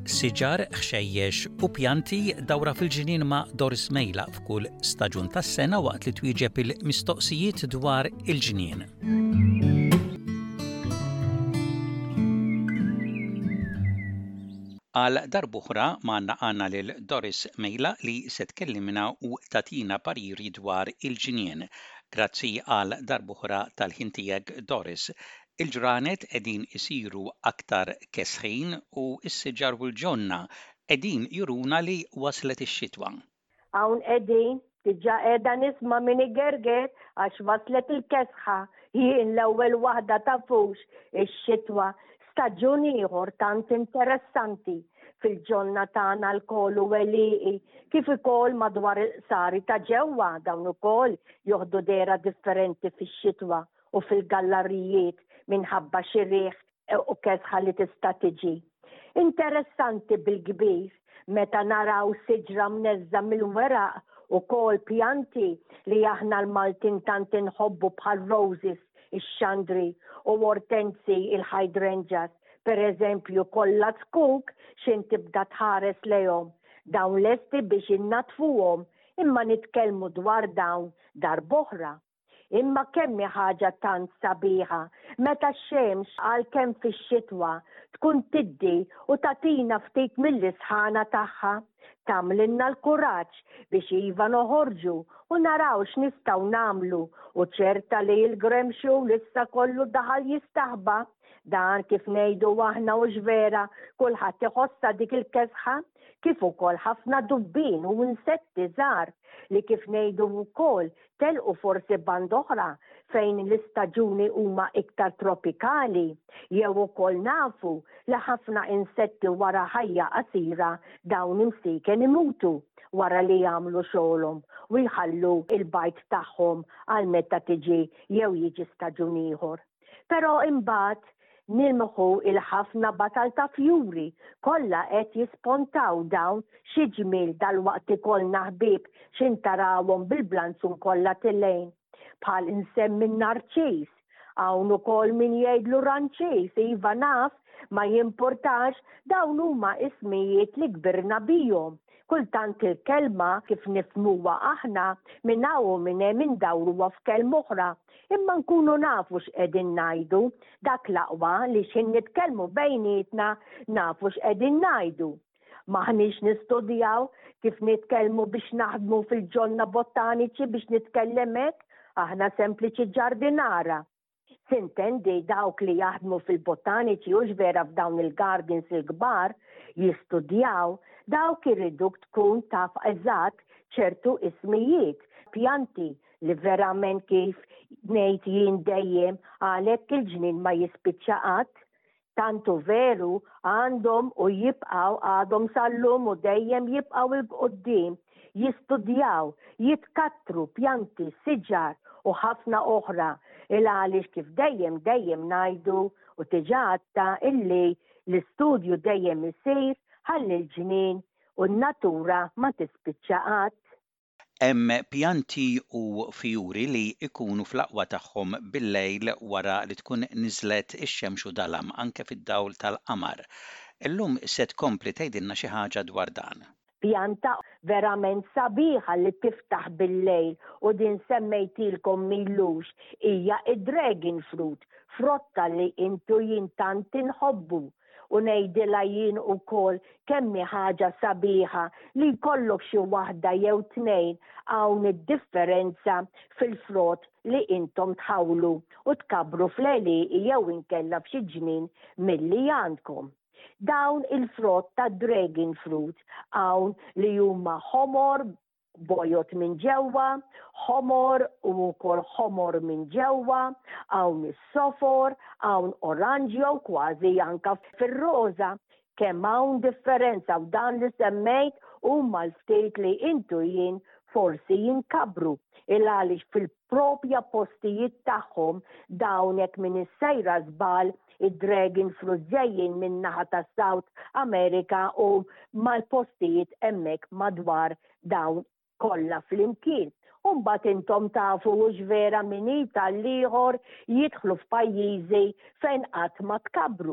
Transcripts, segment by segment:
Siġar, ħxejjex u pjanti dawra fil-ġinien ma' Doris Mejla f'kull staġun tas-sena waqt li twieġeb il-mistoqsijiet dwar il-ġinien. Għal darb'oħra għandna lil Doris Mejla li se tkellimna u tatina pariri dwar il-ġinien. Grazzi għal darb'oħra tal-ħin tiegħek, Doris. Il-ġranet qegħdin isiru aktar kesħin u s-siġar u l-ġonna qegħdin juruna li waslet ix-xitwa. Hawn qegħdin diġà qiegħda nisma' min igerger għax waslet il-kesħa jien l-ewwel waħda tafux ix-xitwa. Staġun ieħor tant interessanti fil-ġonna tagħna l-kol u weliqi kif ukoll madwar sari ta' ġewwa dawn ukoll joħdu dera differenti fix-xitwa u fil-gallarijiet minħabba xi riħ u kesħa li tista' tiġi. Interessanti bil-kbir meta naraw siġra mneżża mill-weraq ukoll pjanti li aħna l-Maltin tant inħobbu bħal roses, ix-xandri u ortensi il-hydrangeas, per eżempju kollha skunk xejn tibda tħares lejhom. Dawn lesti biex innatfuhom imma nitkellmu dwar dawn darb'oħra. Imma kemm ħaġa tant sabiħa meta x-xemx għalkemm fix-xitwa tkun tiddi u tagħtina ftit mill-isħana tagħha tagħmlilna l-kuraġġ biex iva noħorġu u naraw x'nistgħu nagħmlu u ċerta li l-gremxu lissa kollu daħal jistaħba dan kif ngħidu aħna u x'vera kulħadd iħossa dik il-kesħa kif ukoll ħafna dubbin u insetti żgħar li kif ngħidu wkoll telqu forsi band oħra fejn l-istaġuni huma iktar tropikali jew ukoll nafu li ħafna insetti wara ħajja qasira dawn imsiken imutu wara li jagħmlu xogħolhom u jħallu il-bajt tagħhom għal meta tiġi jew jiġi staġun ieħor. Però imbagħad nilmħu il-ħafna batal ta' fjuri kollha qed jispontaw dawn xi ġmiel dalwaqt ikollna ħbieb x'intarawhom bil-blanzun kollha tillejn. Bħal insemmi n-narċis, hawn ukoll min jgħidlu ranċis, iva naf ma jimpurtax dawn huma ismijiet li kbirna bihom. Kultant il-kelma kif nifhmuha aħna minn hawn u minn hemm indawruha f'kelma oħra, imma nkunu nafu x'qegħdin ngħidu dak l-aqwa li xejn nitkellmu bejnietna nafu x'qegħdin ngħidu. Maħniex nistudjaw kif nitkellmu biex naħdmu fil-ġonna botaniċi biex nitkellem hekk, aħna sempliċi ġardinara. Sintendi dawk li jaħdmu fil-botaniċi u x'vera f'dawn il-gardens il-kbar jistudjaw dawk irriduk tkun taf eżatt ċertu ismijiet, pjanti li verament kif ngħid jien dejjem għalhekk il-ġnien ma jispiċċa qatt, tantu veru għandhom u jibqgħu għadhom sal-lum u dejjem jibqgħu il-qudiem jistudjaw, jitkattru pjanti, siġar u ħafna oħra għaliex kif dejjem ngħidu u tiġatta illi l-istudju dejjem isir ħalli l-ġnien u n-natura ma tispiċċa qatt. Hemm pjanti u fjuri li jkunu fl-aqwa tagħhom bil-lejl wara li tkun niżlet ix-xemx u dalam anke fid-dawl tal-qamar. Illum se tkompli tgħidilna xi ħaġa dwar dan. Pjanta verament sabiħa li tiftaħ bil-lejl u din semmejtilkom millux hija id-dragon fruit, frotta li intu jien tant inħobbu. U ngħidilha jien ukoll kemm ħaġa sabiħa li jkollok xi waħda jew tnejn hawn id-differenza fil-frott li intom tħawlu u tkabru fl-għelieqi jew inkella f'xi ġnien milli għandkom. Dawn il-frott ta' dragon fruit hawn li huma ħomor bojot minn ġewwa, ħomor u wkoll ħomor minn ġewwa, hawn is-sofor, hawn oranġjo kważi anke fir-roża. Kemm hawn differenza u dan li semmejt huma l-ftit li intu jien forsi jinkabru għaliex fil-propja postijiet tagħhom dawn hekk minn is-sejra żbal id-dragon fruit ġejjin minn naħa ta' South America u mal-postijiet hemmhekk madwar dawn kollha flimkien. U mbagħad intom tafu x'vera min tal-ieħor jidħlu f'pajjiżi fejn qatt ma tkabru.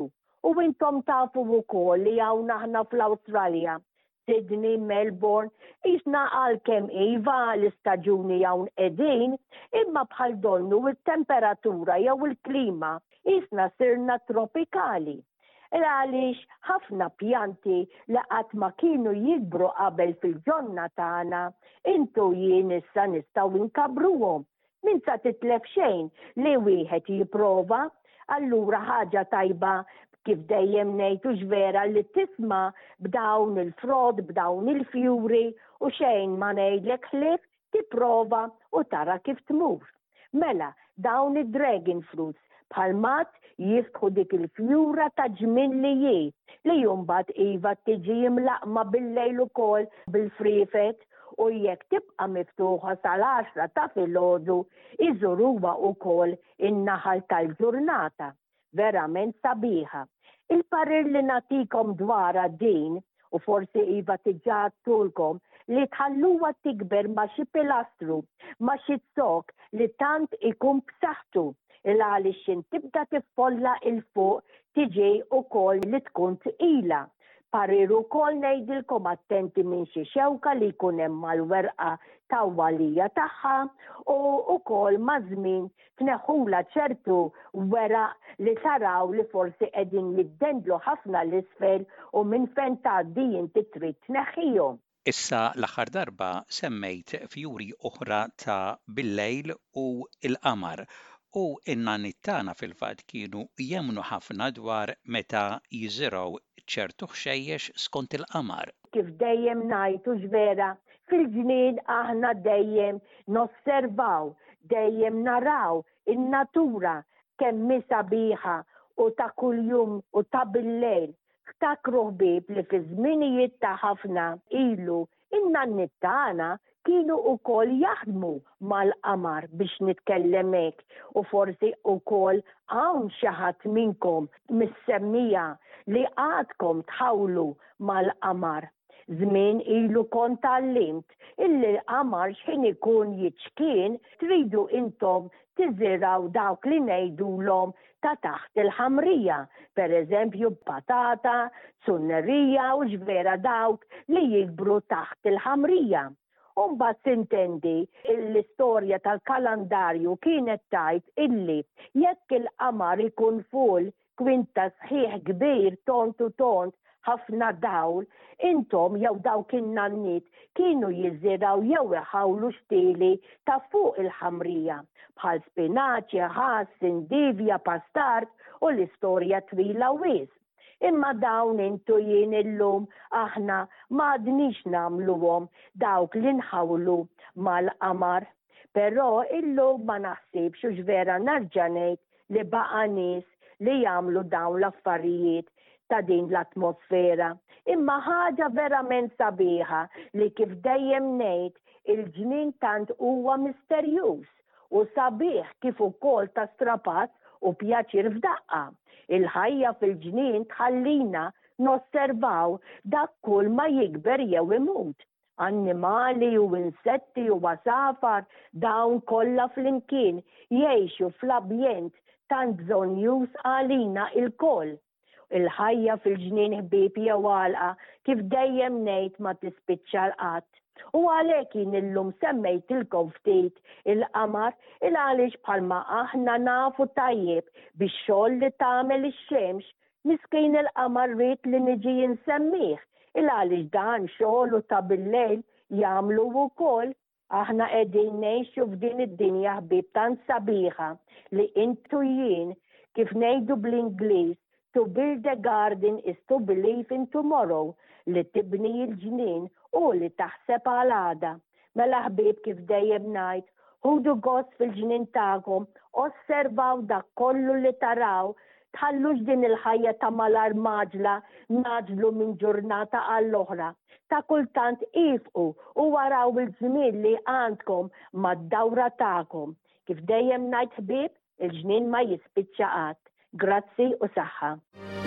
U intom tafu wkoll li hawn aħna fl-Awstralja, Sydney, Melbourne, isna għalkemm iva l-istaġuni hawn qegħdin, imma bħal donnu il-temperatura jew il-klima isna sirna tropikali. Għaliex ħafna pjanti li qatt ma kienu jikbru qabel fil-ġonna tagħna, intu jien issa nistgħu inkabruhom. Min sa titlef xejn li wieħed jipprova, allura ħaġa tajba kif dejjem ngħidu x'vera li tisma' b'dawn il-frod, b'dawn il-fjuri u xejn ma ngħidlek ħlief tipprova u tara kif tmur. Mela, dawn id-dragon fruits bħalmat jiftħu dik il-fjura ta' ġmillijie li jumbat iva tiġi jimlaqma bil-lejl ukoll bil-frifet u jekk tibqa' miftuħa sal-10 ta' filgħodu iżuruha wkoll in-naħal tal-ġurnata. Verament sabiħa. Il-parir li nagħtikom dwarha din u forsi iva tiġà tulkom li tħalluha tikber ma' xi pilastru, ma' xi zok li tant ikun b'saħħtu għaliex tibda tiffolla il-fuq tiġi wkoll li tkun tqila. Parir ukoll ngħidilkom attenti minn xi xewka li jkun hemm mal-werqa tawwalija tagħha u wkoll ma' żmien tneħħula ċertu weraq li taraw li forsi qegħdin jiddendlu ħafna l-isfel u minn fejn tgħaddi inti trid tneħħihom. Issa l-aħħar darba semmejt fjuri oħra ta' bil-lejl u l-qamar u in-nannit tagħna fil-fatt kienu jemmnu ħafna dwar meta jiżraw ċertu ħxejjex skont il-qamar. Kif dejjem ngħidu x'vera, fil-ġnien aħna dejjem nosservaw, dejjem naraw in-natura kemm sabiħa u ta' kuljum u ta' bil-lejl. Ftakru ħbieb li fi żminijiet ta' ħafna ilu in-nannit tagħna kienu wkoll jaħdmu mal-qamar biex nitkellem hekk u forsi wkoll hawn xi ħadd minnkom missemmija li għadkom tħawlu mal-qamar. Żmien ilu kont tallimt illi l-qamar x'ħin ikun jiċkien tridu intom tiżiraw dawk li ngħidulhom ta' taħt il-ħamrija, pereżempju patata, sunnerija u x'vera dawk li jikbru taħt il-ħamrija. Mbagħad tintendi l-istorja tal-kalendarju kienet tajt illi jekk il-qamar ikun full kwinta sħiħ kbir tont u tont ħafna dawl, intom jew dawk in-nannit kienu jiżiraw jew iħawlu xtieli ta' fuq il-ħamrija bħal spinaċi, ħass, indivja, pastard u l-istorja twila wisq. Imma dawn intu jien illum aħna m'għadniex nagħmluhom dawk li nħawlu mal-qamar. Però illum ma naħsibx u x'vera nerġa' ngħid li baqa' nies li jagħmlu dawn l-affarijiet ta' din l-atmosfera. Imma ħaġa verament sabiħa li kif dejjem ngħid il-ġnien tant huwa misterjuż u sabiħ kif ukoll ta' strapat u pjaċir f'daqqa. Il-ħajja fil-ġnien tħallina nosservaw dak kull ma jikber jew imut. Annimali u insetti u wasafar dawn kollha flimkien jgħixu fl-ambjent tant bżonjus għalina il-koll. Il-ħajja fil-ġnien ħbieb jew għalqa kif dejjem ngħid ma tispiċċa l-qatt. U għalhekk jien illum semmejtilkom ftit il-qamar għaliex bħalma aħna nafu tajjeb bix-xogħol li tagħmel ix-xemx miskejn il-qamar rid li niġi nsemmih għaliex dan xogħol ta' bil-lejl jagħmlu wkoll. Aħna qegħdin ngħixu f'din id-dinja ħbieb tant sabiħa li intu jien kif ngħidu bl-Ingliż to build a garden is to believe in tomorrow, li tibni l-ġnien u li taħseb għal għada. Mela ħbieb kif dejjem ngħid, ħudu gost fil-ġnien tagħkom, osservaw dak kollu li taraw, tħallux din il-ħajja ta' malar maġla naġlu minn ġurnata għall-oħra. Ta' kultant ifqu u waraw il-żmien li għandkom mad-dawra tagħkom. Kif dejjem ngħid ħbieb, il-ġnien ma jispiċċa qatt. Grazzi u saħħa.